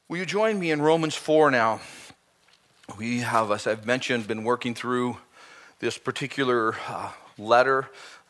Will you join me in Romans 4 now? We have, as I've mentioned, been working through this particular letter.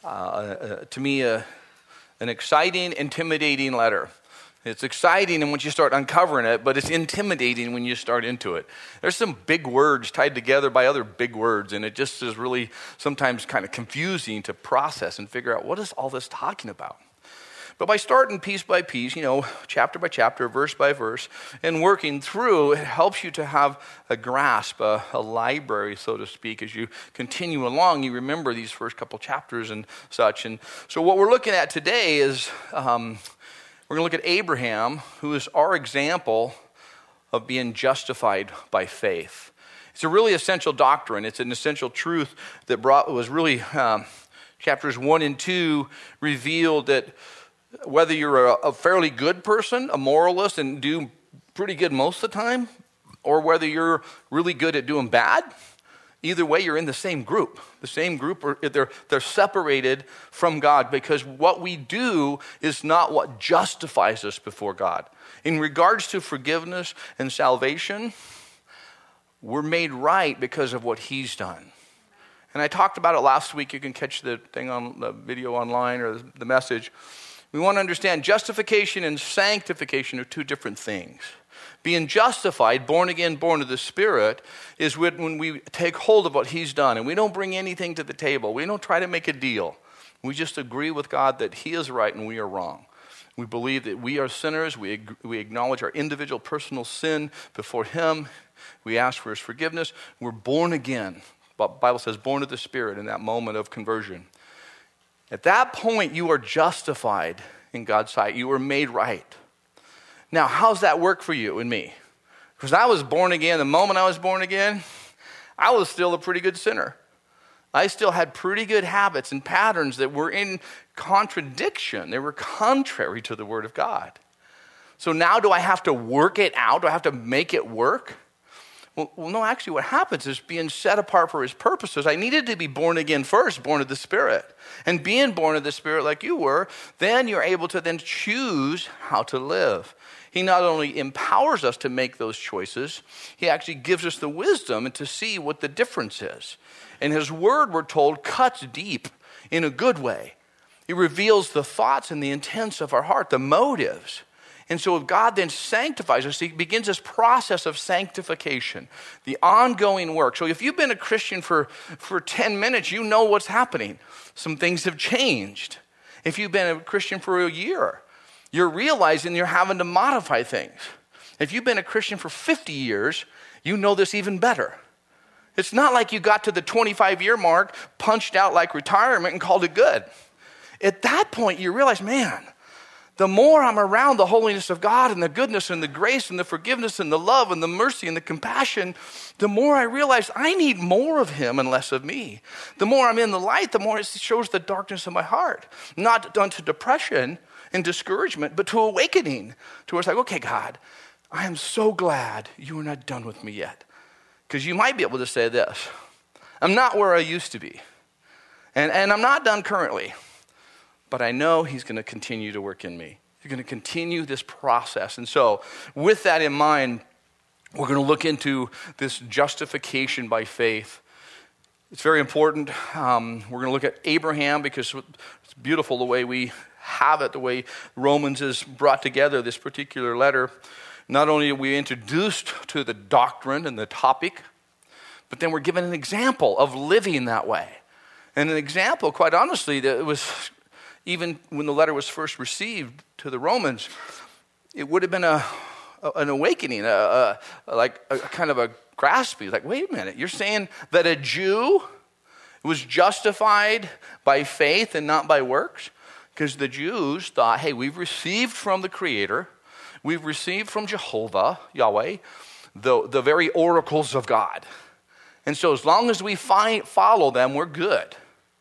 To me, an exciting, intimidating letter. It's exciting once you start uncovering it, but it's intimidating when you start into it. There's some big words tied together by other big words, and it just is really sometimes kind of confusing to process and figure out what is all this talking about. But by starting piece by piece, chapter by chapter, verse by verse, and working through, it helps you to have a grasp, a library, so to speak. As you continue along, you remember these first couple chapters and such. And so what we're looking at today is we're going to look at Abraham, who is our example of being justified by faith. It's a really essential doctrine. It's an essential truth that was really, chapters 1 and 2 revealed that whether you're a fairly good person, a moralist, and do pretty good most of the time, or whether you're really good at doing bad, either way, you're in the same group. The same group, they're separated from God because what we do is not what justifies us before God. In regards to forgiveness and salvation, we're made right because of what He's done. And I talked about it last week. You can catch the thing on the video online or the message. We want to understand justification and sanctification are two different things. Being justified, born again, born of the Spirit, is when we take hold of what He's done. And we don't bring anything to the table. We don't try to make a deal. We just agree with God that He is right and we are wrong. We believe that we are sinners. We acknowledge our individual personal sin before Him. We ask for His forgiveness. We're born again. The Bible says born of the Spirit in that moment of conversion. At that point, you are justified in God's sight. You are made right. Now, how's that work for you and me? Because I was born again. The moment I was born again, I was still a pretty good sinner. I still had pretty good habits and patterns that were in contradiction. They were contrary to the Word of God. So now do I have to work it out? Do I have to make it work? Well, no, actually what happens is being set apart for His purposes. I needed to be born again first, born of the Spirit. And being born of the Spirit like you were, then you're able to then choose how to live. He not only empowers us to make those choices, He actually gives us the wisdom and to see what the difference is. And His Word, we're told, cuts deep in a good way. It reveals the thoughts and the intents of our heart, the motives. And so if God then sanctifies us, He begins this process of sanctification, the ongoing work. So if you've been a Christian for 10 minutes, you know what's happening. Some things have changed. If you've been a Christian for a year, you're realizing you're having to modify things. If you've been a Christian for 50 years, you know this even better. It's not like you got to the 25-year mark, punched out like retirement and called it good. At that point, you realize, man, the more I'm around the holiness of God and the goodness and the grace and the forgiveness and the love and the mercy and the compassion, the more I realize I need more of Him and less of me. The more I'm in the light, the more it shows the darkness of my heart. Not unto depression and discouragement, but to awakening. To where it's like, okay, God, I am so glad You are not done with me yet. Because you might be able to say this, I'm not where I used to be. And I'm not done currently. But I know He's going to continue to work in me. He's going to continue this process. And so with that in mind, we're going to look into this justification by faith. It's very important. We're going to look at Abraham because it's beautiful the way we have it, the way Romans has brought together this particular letter. Not only are we introduced to the doctrine and the topic, but then we're given an example of living that way. And an example, quite honestly, that was even when the letter was first received to the Romans, it would have been an awakening, like a kind of a grasping. Like, wait a minute, you're saying that a Jew was justified by faith and not by works? Because the Jews thought, hey, we've received from the Creator, we've received from Jehovah, Yahweh, the very oracles of God. And so as long as we follow them, we're good.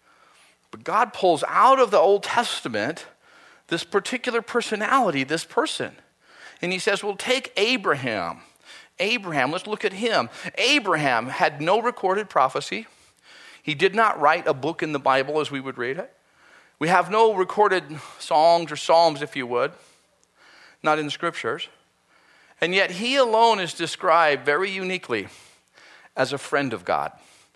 But God pulls out of the Old Testament this particular personality, this person. And He says, well, take Abraham. Abraham, let's look at him. Abraham had no recorded prophecy. He did not write a book in the Bible as we would read it. We have no recorded songs or psalms, if you would, not in the Scriptures. And yet he alone is described very uniquely as a friend of God.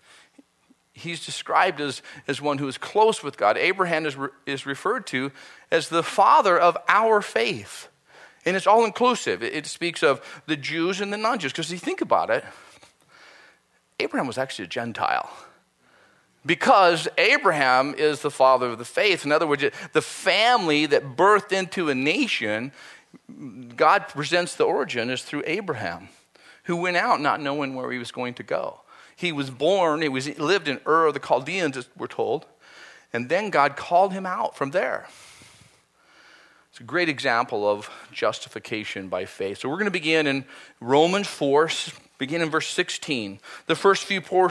He's described as one who is close with God. Abraham is referred to as the father of our faith. And it's all inclusive. It speaks of the Jews and the non-Jews. Because if you think about it, Abraham was actually a Gentile. Because Abraham is the father of the faith. In other words, the family that birthed into a nation, God presents the origin as through Abraham, who went out not knowing where he was going to go. He was born, he lived in Ur of the Chaldeans, as we're told, and then God called him out from there. It's a great example of justification by faith. So we're going to begin in Romans 4, begin in verse 16. The first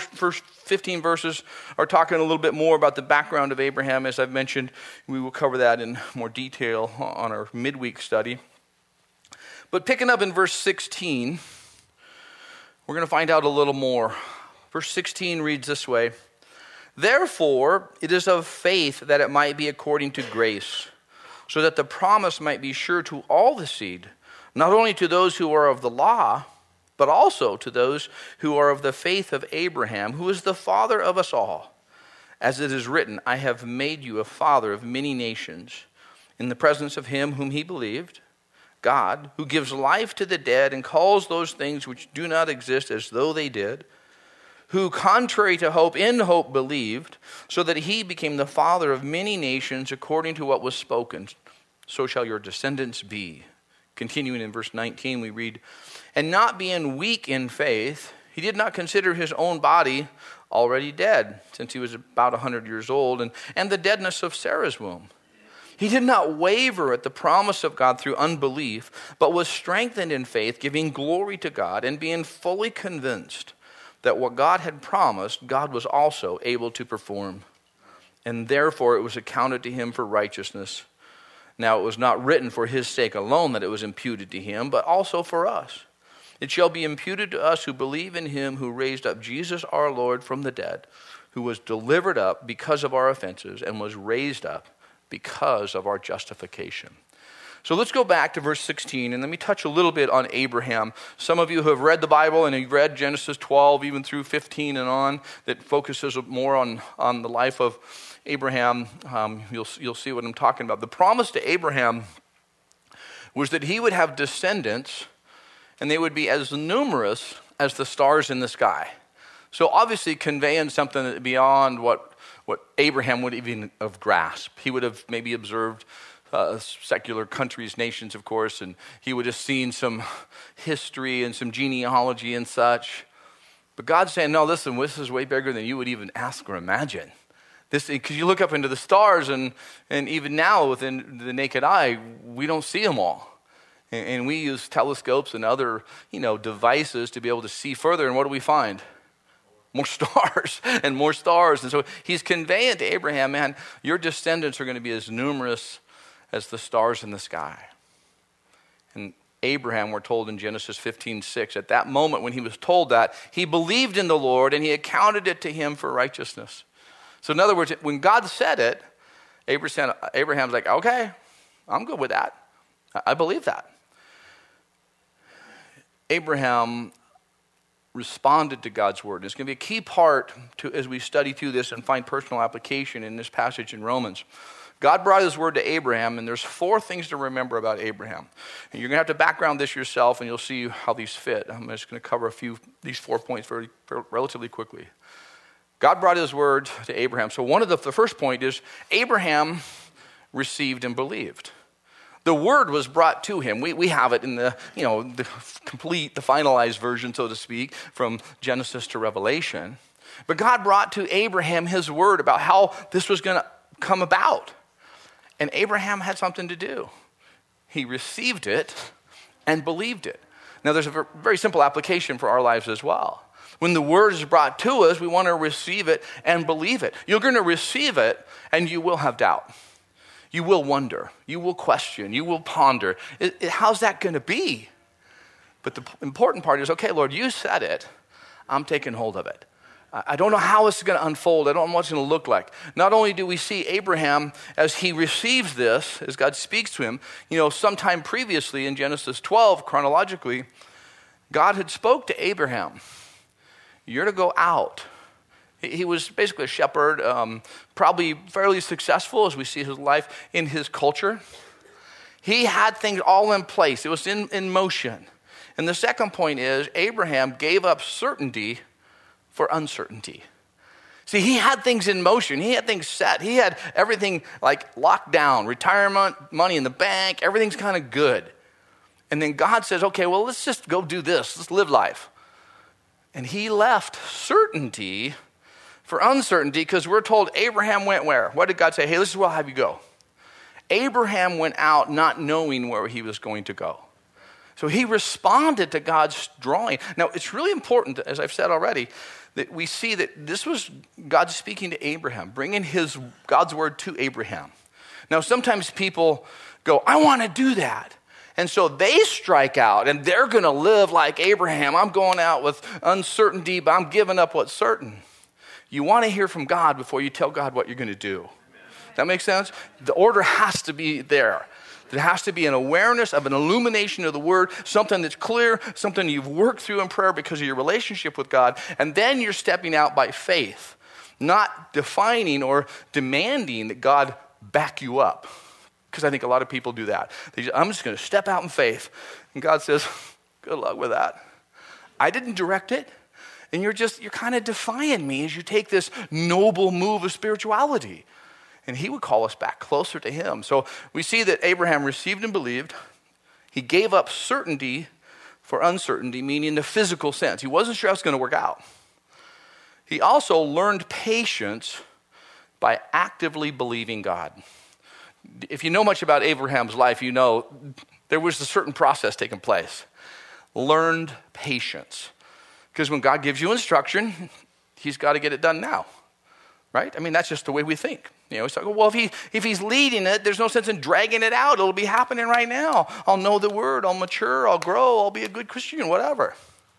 15 verses are talking a little bit more about the background of Abraham. As I've mentioned, we will cover that in more detail on our midweek study. But picking up in verse 16, we're going to find out a little more. Verse 16 reads this way: Therefore, it is of faith that it might be according to grace, so that the promise might be sure to all the seed, not only to those who are of the law, but also to those who are of the faith of Abraham, who is the father of us all. As it is written, I have made you a father of many nations, in the presence of him whom he believed, God, who gives life to the dead and calls those things which do not exist as though they did, who contrary to hope, in hope believed, so that he became the father of many nations according to what was spoken. So shall your descendants be. Continuing in verse 19, we read, And not being weak in faith, he did not consider his own body already dead, since he was about 100 years old, and the deadness of Sarah's womb. He did not waver at the promise of God through unbelief, but was strengthened in faith, giving glory to God, and being fully convinced that what God had promised, God was also able to perform. And therefore it was accounted to him for righteousness. Now it was not written for his sake alone that it was imputed to him, but also for us. It shall be imputed to us who believe in him who raised up Jesus our Lord from the dead, who was delivered up because of our offenses and was raised up because of our justification. So let's go back to verse 16, and let me touch a little bit on Abraham. Some of you who have read the Bible, and you've read Genesis 12, even through 15 and on, that focuses more on the life of Abraham. You'll see what I'm talking about. The promise to Abraham was that he would have descendants, and they would be as numerous as the stars in the sky. So obviously conveying something beyond what Abraham would even have grasped. He would have maybe observed secular countries, nations, of course, and he would have seen some history and some genealogy and such. But God's saying, no, listen, this is way bigger than you would even ask or imagine. Because you look up into the stars, and even now within the naked eye, we don't see them all. And we use telescopes and other, devices to be able to see further. And what do we find? More stars and more stars. And so he's conveying to Abraham, man, your descendants are going to be as numerous as the stars in the sky. And Abraham, we're told in Genesis 15:6, at that moment when he was told that, he believed in the Lord and he accounted it to him for righteousness. So in other words, when God said it, Abraham's like, okay, I'm good with that. I believe that. Abraham responded to God's word. It's going to be a key part as we study through this and find personal application in this passage in Romans. God brought his word to Abraham, and there's 4 things to remember about Abraham. And you're going to have to background this yourself, and you'll see how these fit. I'm just going to cover these 4 points very relatively quickly. God brought his word to Abraham. So the first point is Abraham received and believed. The word was brought to him. We have it in the finalized version, so to speak, from Genesis to Revelation. But God brought to Abraham his word about how this was going to come about. And Abraham had something to do. He received it and believed it. Now, there's a very simple application for our lives as well. When the word is brought to us, we want to receive it and believe it. You're going to receive it, and you will have doubt. You will wonder. You will question. You will ponder. How's that going to be? But the important part is, okay, Lord, you said it. I'm taking hold of it. I don't know how this is going to unfold. I don't know what it's going to look like. Not only do we see Abraham as he receives this, as God speaks to him, sometime previously in Genesis 12, chronologically, God had spoke to Abraham. You're to go out. He was basically a shepherd, probably fairly successful as we see his life in his culture. He had things all in place. It was in motion. And the second point is Abraham gave up certainty for uncertainty. See, he had things in motion. He had things set. He had everything like locked down, retirement, money in the bank, everything's kind of good. And then God says, okay, well, let's just go do this. Let's live life. And he left certainty for uncertainty because we're told Abraham went where? What did God say? Hey, this is where I'll have you go. Abraham went out not knowing where he was going to go. So he responded to God's drawing. Now, it's really important, as I've said already, that we see that this was God speaking to Abraham, bringing God's word to Abraham. Now, sometimes people go, I want to do that. And so they strike out, and they're going to live like Abraham. I'm going out with uncertainty, but I'm giving up what's certain. You want to hear from God before you tell God what you're going to do. That makes sense? The order has to be there. There has to be an awareness of an illumination of the word, something that's clear, something you've worked through in prayer because of your relationship with God, and then you're stepping out by faith, not defining or demanding that God back you up. Because I think a lot of people do that. I'm just going to step out in faith. And God says, good luck with that. I didn't direct it. And you're kind of defying me as you take this noble move of spirituality. And he would call us back closer to him. So we see that Abraham received and believed. He gave up certainty for uncertainty, meaning the physical sense. He wasn't sure how it was going to work out. He also learned patience by actively believing God. If you know much about Abraham's life, you know there was a certain process taking place. Learned patience. Because when God gives you instruction, he's got to get it done now. Right? I mean, that's just the way we think. It's like, well, if he's leading it, there's no sense in dragging it out. It'll be happening right now. I'll know the word. I'll mature. I'll grow. I'll be a good Christian, whatever.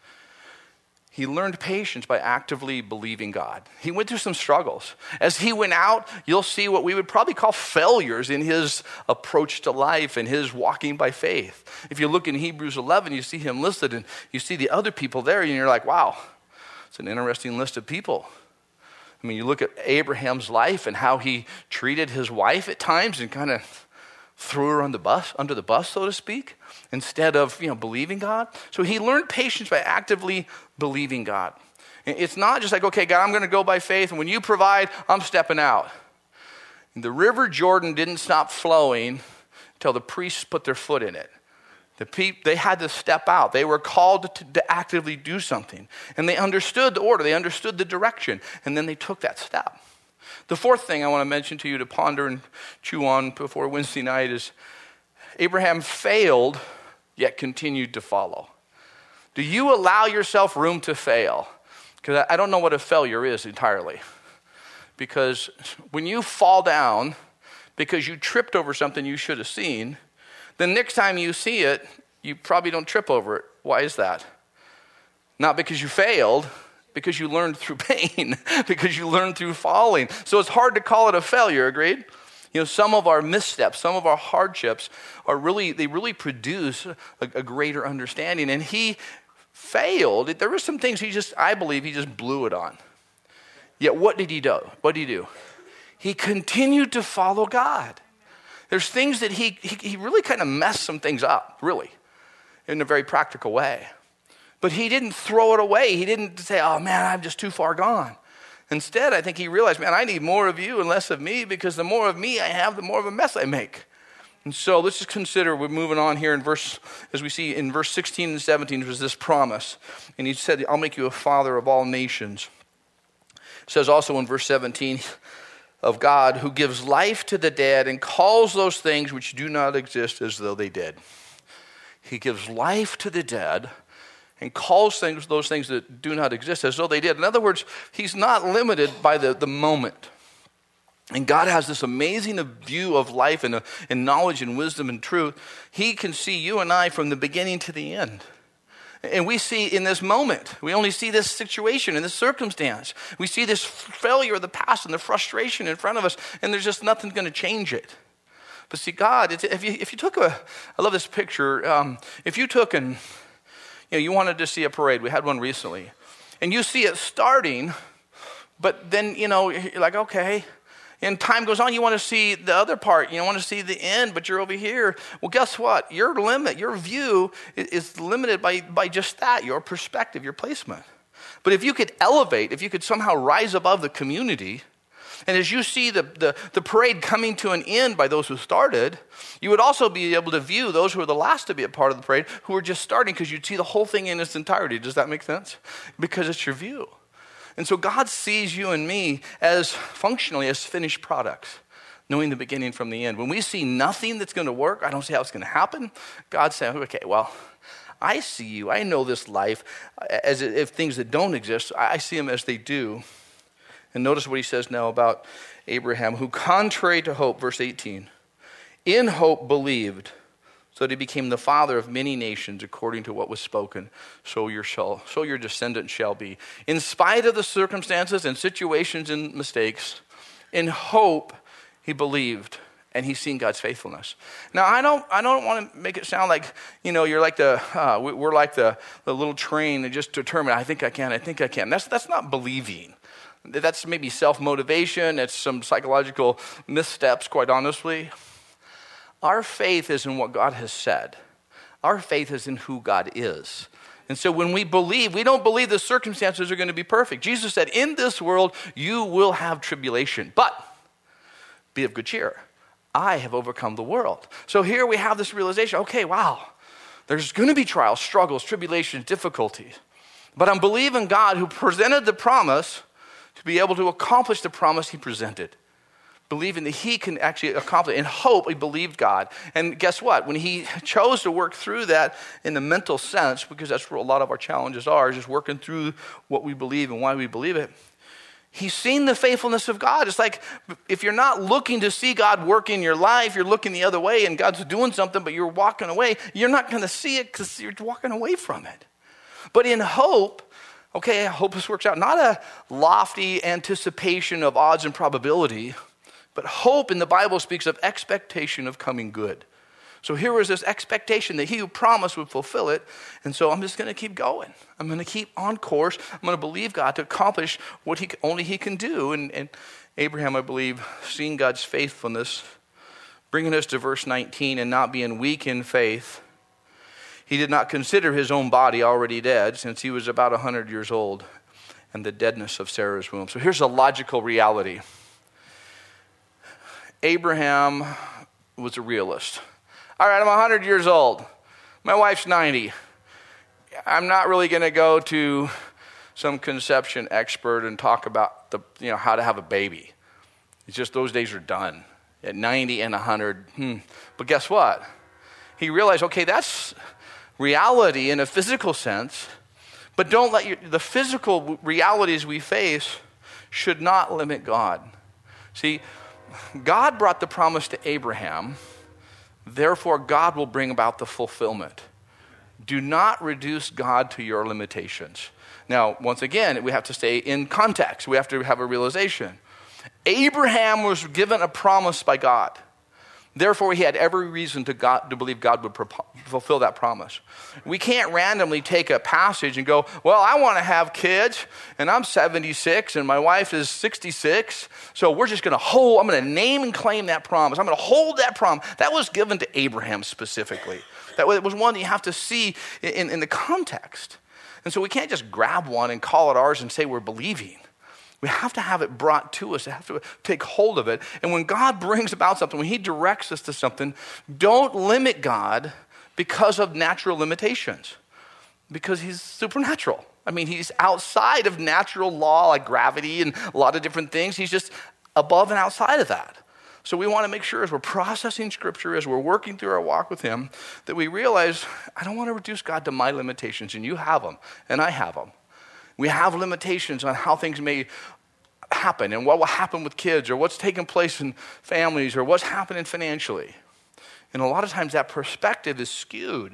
He learned patience by actively believing God. He went through some struggles. As he went out, you'll see what we would probably call failures in his approach to life and his walking by faith. If you look in Hebrews 11, you see him listed, and you see the other people there, and you're like, wow, it's an interesting list of people. I mean, you look at Abraham's life and how he treated his wife at times and kind of threw her under the bus, so to speak, instead of, believing God. So he learned patience by actively believing God. It's not just like, okay, God, I'm going to go by faith, and when you provide, I'm stepping out. The river Jordan didn't stop flowing until the priests put their foot in it. They had to step out. They were called to actively do something. And they understood the order. They understood the direction. And then they took that step. The fourth thing I want to mention to you to ponder and chew on before Wednesday night is Abraham failed, yet continued to follow. Do you allow yourself room to fail? Because I don't know what a failure is entirely. Because when you fall down because you tripped over something you should have seen, the next time you see it, you probably don't trip over it. Why is that? Not because you failed, because you learned through pain, because you learned through falling. So it's hard to call it a failure, agreed? Some of our missteps, some of our hardships they really produce a greater understanding. And he failed. There were some things I believe he just blew it on. Yet what did he do? What did he do? He continued to follow God. There's things that he really kind of messed some things up, really, in a very practical way. But he didn't throw it away. He didn't say, oh, man, I'm just too far gone. Instead, I think he realized, man, I need more of you and less of me, because the more of me I have, the more of a mess I make. And so let's just consider, we're moving on here as we see in verse 16 and 17, was this promise. And he said, I'll make you a father of all nations. It says also in verse 17, of God who gives life to the dead and calls those things which do not exist as though they did. He gives life to the dead and calls those things that do not exist as though they did. In other words, he's not limited by the moment. And God has this amazing view of life and knowledge and wisdom and truth. He can see you and I from the beginning to the end. And we see in this moment, we only see this situation and this circumstance. We see this failure of the past and the frustration in front of us, and there's just nothing going to change it. But see, God, if you took I love this picture. If you took and, you wanted to see a parade. We had one recently. And you see it starting, but then, you're like, okay. And time goes on, you want to see the other part. You want to see the end, but you're over here. Well, guess what? Your view is limited by just that, your perspective, your placement. But if you could elevate, if you could somehow rise above the community, and as you see the parade coming to an end by those who started, you would also be able to view those who are the last to be a part of the parade, who are just starting, because you'd see the whole thing in its entirety. Does that make sense? Because it's your view. And so God sees you and me as functionally as finished products, knowing the beginning from the end. When we see nothing that's going to work, I don't see how it's going to happen. God said, okay, well, I see you. I know this life as if things that don't exist, I see them as they do. And notice what he says now about Abraham, who contrary to hope, verse 18, in hope believed, so that he became the father of many nations according to what was spoken, so your descendants shall be. In spite of the circumstances and situations and mistakes, in hope he believed, and he's seen God's faithfulness. Now, I don't want to make it sound like, you're like we're like the little train that just determined, I think I can. That's not believing. That's maybe self-motivation. It's some psychological missteps, quite honestly. Our faith is in what God has said. Our faith is in who God is. And so when we believe, we don't believe the circumstances are going to be perfect. Jesus said, in this world, you will have tribulation, but be of good cheer. I have overcome the world. So here we have this realization, okay, wow, there's going to be trials, struggles, tribulations, difficulties. But I'm believing God who presented the promise to be able to accomplish the promise he presented. Believing that he can actually accomplish. In hope, he believed God. And guess what? When he chose to work through that in the mental sense, because that's where a lot of our challenges are, is just working through what we believe and why we believe it, he's seen the faithfulness of God. It's like if you're not looking to see God work in your life, you're looking the other way and God's doing something, but you're walking away, you're not going to see it because you're walking away from it. But in hope, okay, I hope this works out. Not a lofty anticipation of odds and probability, but hope in the Bible speaks of expectation of coming good. So here was this expectation that he who promised would fulfill it. And so I'm just going to keep going. I'm going to keep on course. I'm going to believe God to accomplish what only he can do. And Abraham, I believe, seeing God's faithfulness, bringing us to verse 19, and not being weak in faith, he did not consider his own body already dead, since he was about 100 years old, and the deadness of Sarah's womb. So here's a logical reality. Abraham was a realist. All right, I'm 100 years old. My wife's 90. I'm not really going to go to some conception expert and talk about how to have a baby. It's just those days are done. At 90 and 100. But guess what? He realized, okay, that's reality in a physical sense, but don't let the physical realities we face should not limit God. See, God brought the promise to Abraham, therefore God will bring about the fulfillment. Do not reduce God to your limitations. Now, once again, we have to stay in context. We have to have a realization. Abraham was given a promise by God. Therefore, he had every reason to believe God would fulfill that promise. We can't randomly take a passage and go, well, I want to have kids, and I'm 76, and my wife is 66, so we're just going to I'm going to name and claim that promise. I'm going to hold that promise. That was given to Abraham specifically. That was one that you have to see in the context. And so we can't just grab one and call it ours and say we're believing. We have to have it brought to us. We have to take hold of it. And when God brings about something, when he directs us to something, don't limit God because of natural limitations. Because he's supernatural. I mean, he's outside of natural law like gravity and a lot of different things. He's just above and outside of that. So we want to make sure as we're processing Scripture, as we're working through our walk with him, that we realize, I don't want to reduce God to my limitations, and you have them, and I have them. We have limitations on how things may happen and what will happen with kids or what's taking place in families or what's happening financially. And a lot of times that perspective is skewed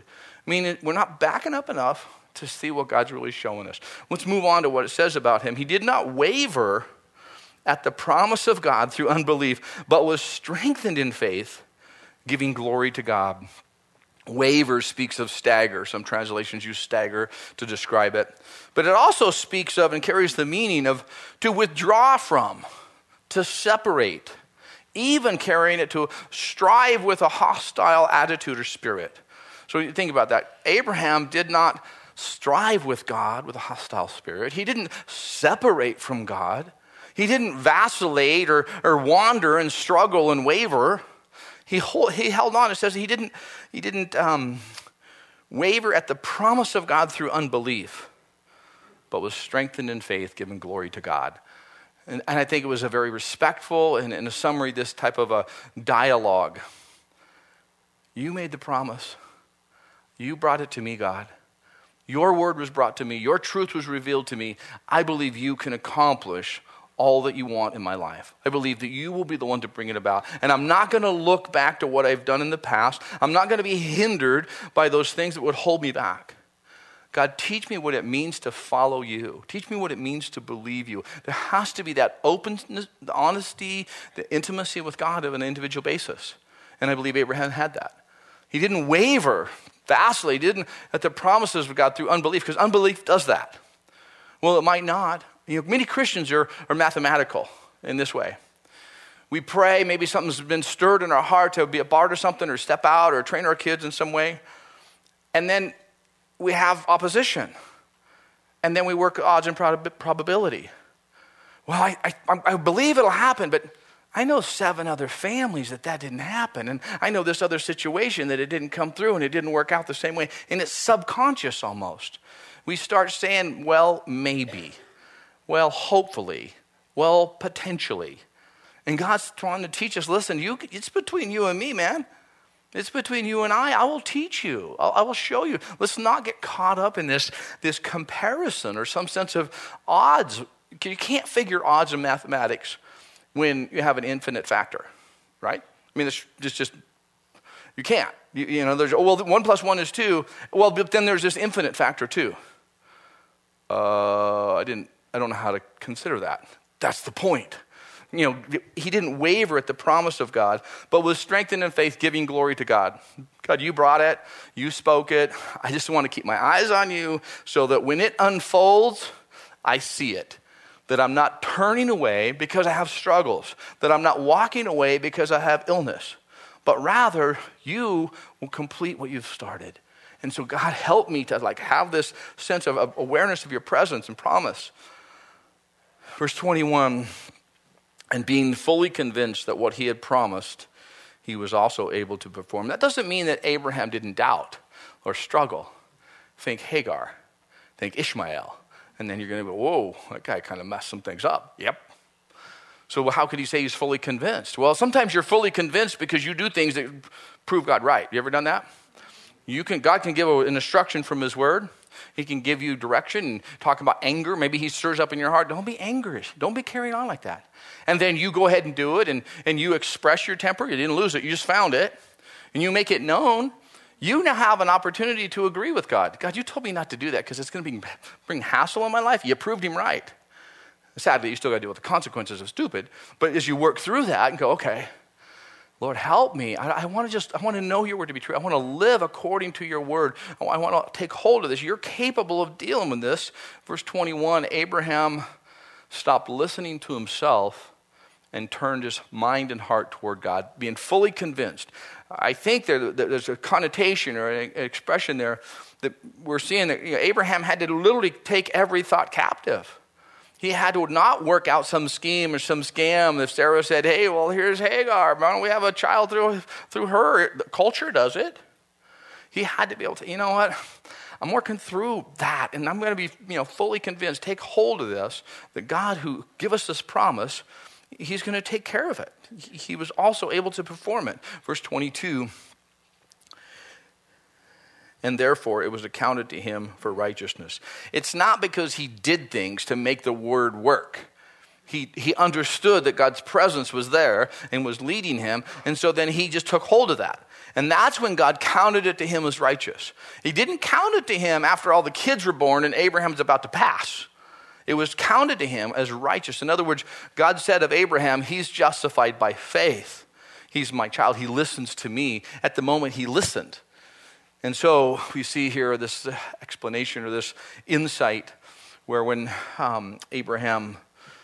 I mean, we're not backing up enough to see what God's really showing us. Let's move on to what it says about him. He did not waver at the promise of God through unbelief, but was strengthened in faith, giving glory to God. Waver speaks of stagger. Some translations use stagger to describe it. But it also speaks of and carries the meaning of to withdraw from, to separate, even carrying it to strive with a hostile attitude or spirit. So you think about that. Abraham did not strive with God with a hostile spirit. He didn't separate from God. He didn't vacillate or wander and struggle and waver. He held on. It says he didn't waver at the promise of God through unbelief, but was strengthened in faith, giving glory to God. And I think it was a very respectful and, in a summary, this type of a dialogue. You made the promise. You brought it to me, God. Your word was brought to me. Your truth was revealed to me. I believe you can accomplish all that you want in my life. I believe that you will be the one to bring it about. And I'm not going to look back to what I've done in the past. I'm not going to be hindered by those things that would hold me back. God, teach me what it means to follow you. Teach me what it means to believe you. There has to be that openness, the honesty, the intimacy with God on an individual basis. And I believe Abraham had that. He didn't waver, vacillate, didn't at the promises of God through unbelief, because unbelief does that. Well, it might not. Many Christians are mathematical in this way. We pray, maybe something's been stirred in our heart to be a part of something or step out or train our kids in some way. And then we have opposition. And then we work odds and probability. Well, I believe it'll happen, but I know 7 other families that didn't happen. And I know this other situation that it didn't come through and it didn't work out the same way. And it's subconscious almost. We start saying, well, maybe. Well, hopefully. Well, potentially. And God's trying to teach us, listen, it's between you and me, man. It's between you and I. I will teach you. I will show you. Let's not get caught up in this comparison or some sense of odds. You can't figure odds in mathematics when you have an infinite factor, right? I mean, it's just you can't. There's, 1 plus 1 is 2. Well, but then there's this infinite factor too. I don't know how to consider that. That's the point. He didn't waver at the promise of God, but was strengthened in faith, giving glory to God. God, you brought it. You spoke it. I just want to keep my eyes on you so that when it unfolds, I see it. That I'm not turning away because I have struggles. That I'm not walking away because I have illness. But rather, you will complete what you've started. And so God, help me to have this sense of awareness of your presence and promise. Verse 21, and being fully convinced that what he had promised, he was also able to perform. That doesn't mean that Abraham didn't doubt or struggle. Think Hagar, think Ishmael. And then you're going to go, whoa, that guy kind of messed some things up. Yep. So how could he say he's fully convinced? Well, sometimes you're fully convinced because you do things that prove God right. You ever done that? God can give an instruction from his word. He can give you direction and talk about anger. Maybe he stirs up in your heart. Don't be angry. Don't be carrying on like that. And then you go ahead and do it and you express your temper. You didn't lose it. You just found it. And you make it known. You now have an opportunity to agree with God. God, you told me not to do that because it's going to bring hassle in my life. You proved him right. Sadly, you still got to deal with the consequences of stupid. But as you work through that and go, okay, Lord, help me. I want to know your word to be true. I want to live according to your word. I want to take hold of this. You're capable of dealing with this. Verse 21, Abraham stopped listening to himself and turned his mind and heart toward God, being fully convinced. I think there's a connotation or an expression there that we're seeing that Abraham had to literally take every thought captive. He had to not work out some scheme or some scam. If Sarah said, hey, well, here's Hagar. Why don't we have a child through her? The culture does it. He had to be able to, you know what? I'm working through that, and I'm going to be fully convinced, take hold of this, that God who give us this promise, he's going to take care of it. He was also able to perform it. Verse 22, and therefore it was accounted to him for righteousness. It's not because he did things to make the word work. He understood that God's presence was there and was leading him. And so then he just took hold of that. And that's when God counted it to him as righteous. He didn't count it to him after all the kids were born and Abraham's about to pass. It was counted to him as righteous. In other words, God said of Abraham, he's justified by faith. He's my child. He listens to me. At the moment he listened. And so we see here this explanation or this insight where when Abraham,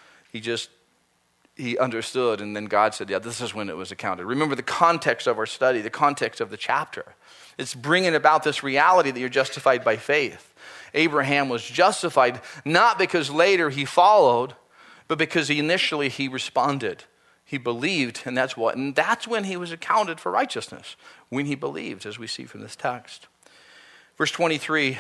he understood, and then God said, yeah, this is when it was accounted. Remember the context of our study, the context of the chapter. It's bringing about this reality that you're justified by faith. Abraham was justified not because later he followed, but because initially he responded. He believed, and that's when he was accounted for righteousness, when he believed, as we see from this text. Verse 23,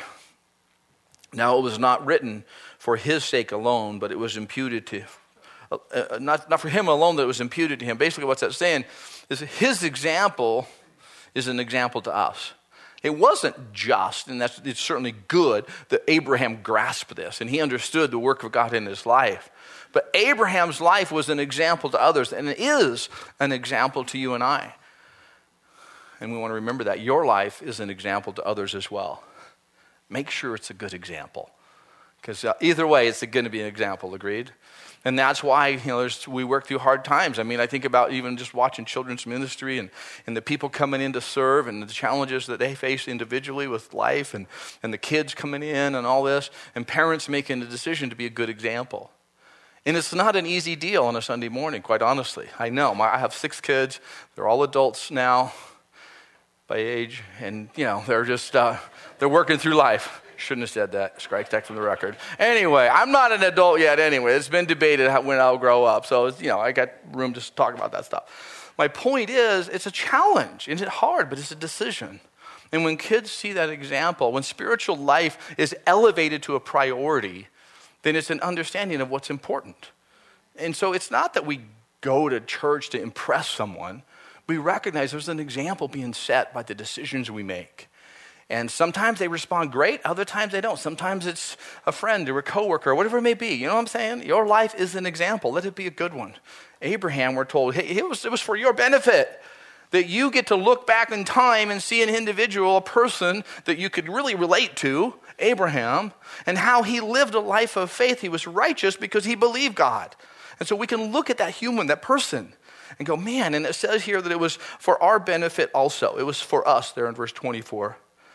now it was not written for his sake alone, but it was imputed to not for him alone that it was imputed to him. Basically what's that saying is his example is an example to us. It wasn't just, and it's certainly good that Abraham grasped this and he understood the work of God in his life. But Abraham's life was an example to others, and it is an example to you and I. And we want to remember that your life is an example to others as well. Make sure it's a good example, because either way, it's going to be an example. Agreed? And that's why, we work through hard times. I mean, I think about even just watching children's ministry and the people coming in to serve and the challenges that they face individually with life and the kids coming in and all this, and parents making the decision to be a good example. And it's not an easy deal on a Sunday morning, quite honestly. I know. I have 6 kids. They're all adults now by age, and, they're just, they're working through life. Shouldn't have said that. Strike that from the record. Anyway, I'm not an adult yet anyway. It's been debated when I'll grow up. So, I got room to talk about that stuff. My point is, it's a challenge. It's hard, but it's a decision. And when kids see that example, when spiritual life is elevated to a priority, then it's an understanding of what's important. And so it's not that we go to church to impress someone. We recognize there's an example being set by the decisions we make. And sometimes they respond great, other times they don't. Sometimes it's a friend or a coworker or whatever it may be. You know what I'm saying? Your life is an example. Let it be a good one. Abraham, we're told, hey, it was for your benefit that you get to look back in time and see an individual, a person that you could really relate to, Abraham, and how he lived a life of faith. He was righteous because he believed God. And so we can look at that human, that person, and go, man, and it says here that it was for our benefit also. It was for us there in verse 24.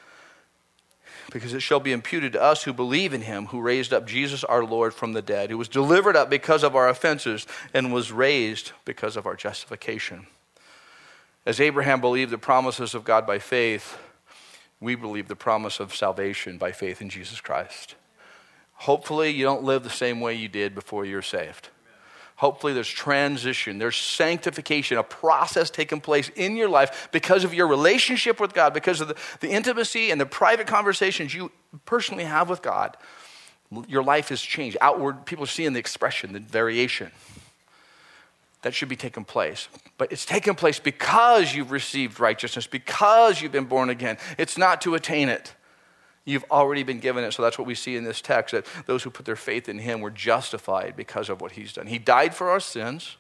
Because it shall be imputed to us who believe in him, who raised up Jesus our Lord from the dead, who was delivered up because of our offenses and was raised because of our justification. As Abraham believed the promises of God by faith, we believe the promise of salvation by faith in Jesus Christ. Hopefully you don't live the same way you did before you're saved. Hopefully there's transition, there's sanctification, a process taking place in your life because of your relationship with God, because of the intimacy and the private conversations you personally have with God. Your life has changed. Outward, people are seeing the expression, the variation. That should be taking place. But it's taken place because you've received righteousness, because you've been born again. It's not to attain it. You've already been given it. So that's what we see in this text, that those who put their faith in him were justified because of what he's done. He died for our sins.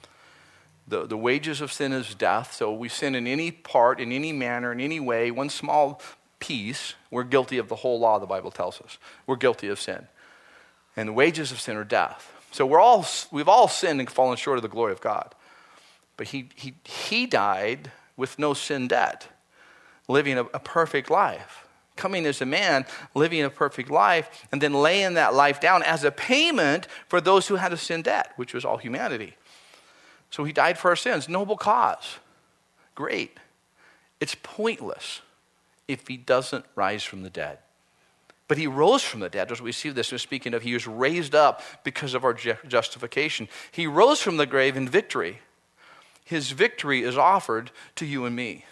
The wages of sin is death. So we sin in any part, in any manner, in any way, one small piece, we're guilty of the whole law, the Bible tells us. We're guilty of sin. And the wages of sin are death. So we've all sinned and fallen short of the glory of God. But he died with no sin debt, living a perfect life. Coming as a man, living a perfect life, and then laying that life down as a payment for those who had a sin debt, which was all humanity. So he died for our sins. Noble cause. Great. It's pointless if he doesn't rise from the dead. But he rose from the dead, as we see this. We're speaking of, he was raised up because of our justification. He rose from the grave in victory. His victory is offered to you and me.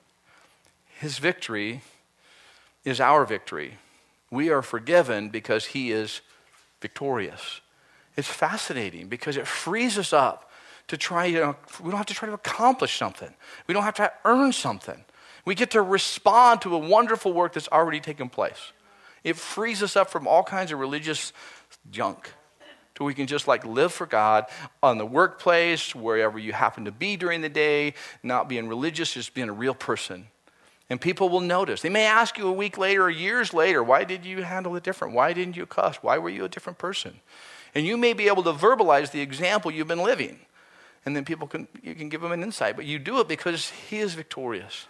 His victory is our victory. We are forgiven because he is victorious. It's fascinating because it frees us up to try, we don't have to try to accomplish something. We don't have to earn something. We get to respond to a wonderful work that's already taken place. It frees us up from all kinds of religious junk. till we can just like live for God on the workplace, wherever you happen to be during the day, not being religious, just being a real person. And people will notice. They may ask you a week later or years later, why did you handle it different? Why didn't you cuss? Why were you a different person? And you may be able to verbalize the example you've been living. And then you can give them an insight. But you do it because he is victorious.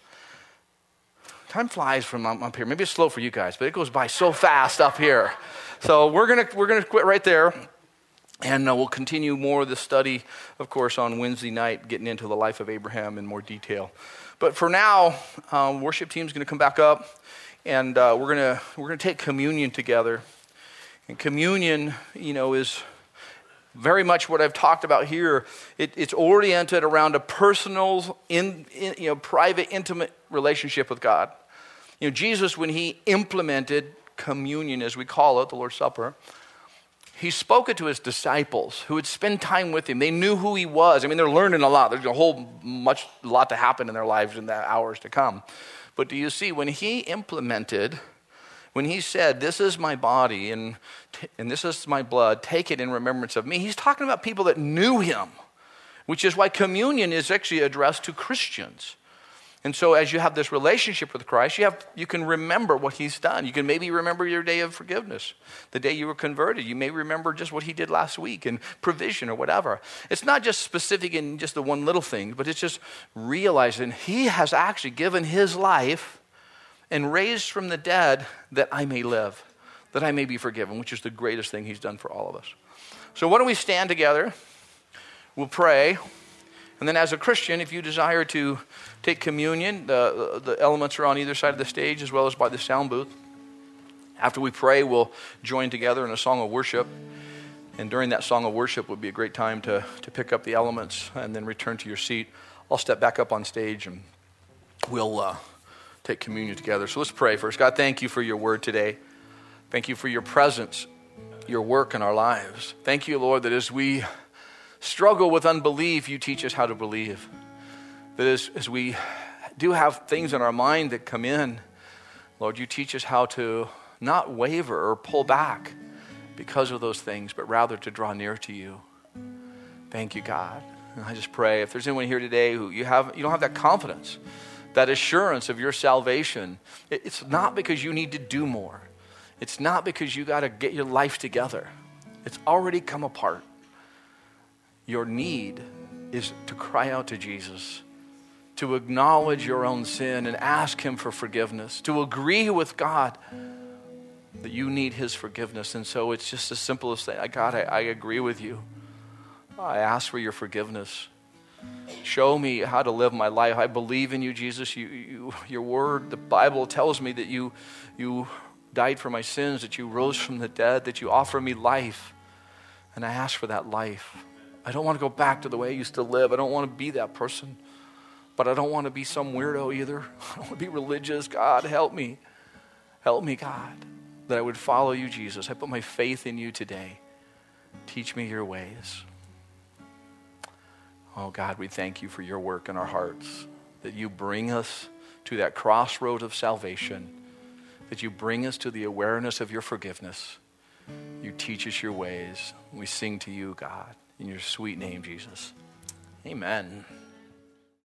Time flies from up here. Maybe it's slow for you guys, but it goes by so fast up here. So we're gonna quit right there. And we'll continue more of the study, of course, on Wednesday night, getting into the life of Abraham in more detail. But for now, worship team's going to come back up, and we're gonna take communion together. And communion, is very much what I've talked about here. It's oriented around a personal, private, intimate relationship with God. Jesus, when he implemented communion, as we call it, the Lord's Supper, he spoke it to his disciples who would spend time with him. They knew who he was. I mean, they're learning a lot. There's a lot to happen in their lives in the hours to come. But do you see, when he said, this is my body and this is my blood, take it in remembrance of me, he's talking about people that knew him, which is why communion is actually addressed to Christians. And so as you have this relationship with Christ, you can remember what he's done. You can maybe remember your day of forgiveness, the day you were converted. You may remember just what he did last week and provision or whatever. It's not just specific in just the one little thing, but it's just realizing he has actually given his life and raised from the dead that I may live, that I may be forgiven, which is the greatest thing he's done for all of us. So why don't we stand together? We'll pray. And then as a Christian, if you desire to take communion, the elements are on either side of the stage as well as by the sound booth. After we pray, we'll join together in a song of worship. And during that song of worship would be a great time to pick up the elements and then return to your seat. I'll step back up on stage and we'll take communion together. So let's pray first. God, thank you for your word today. Thank you for your presence, your work in our lives. Thank you, Lord, that as we struggle with unbelief, you teach us how to believe. That as we do have things in our mind that come in, Lord, you teach us how to not waver or pull back because of those things, but rather to draw near to you. Thank you, God. And I just pray, if there's anyone here today who you don't have that confidence, that assurance of your salvation, it's not because you need to do more. It's not because you got to get your life together. It's already come apart. Your need is to cry out to Jesus, to acknowledge your own sin and ask him for forgiveness, to agree with God that you need his forgiveness. And so it's just as simple as saying, God, I agree with you. I ask for your forgiveness. Show me how to live my life. I believe in you, Jesus. Your word, the Bible tells me that you died for my sins, that you rose from the dead, that you offer me life. And I ask for that life. I don't want to go back to the way I used to live. I don't want to be that person. But I don't want to be some weirdo either. I don't want to be religious. God, help me. Help me, God, that I would follow you, Jesus. I put my faith in you today. Teach me your ways. Oh, God, we thank you for your work in our hearts, that you bring us to that crossroad of salvation, that you bring us to the awareness of your forgiveness. You teach us your ways. We sing to you, God. In your sweet name, Jesus. Amen.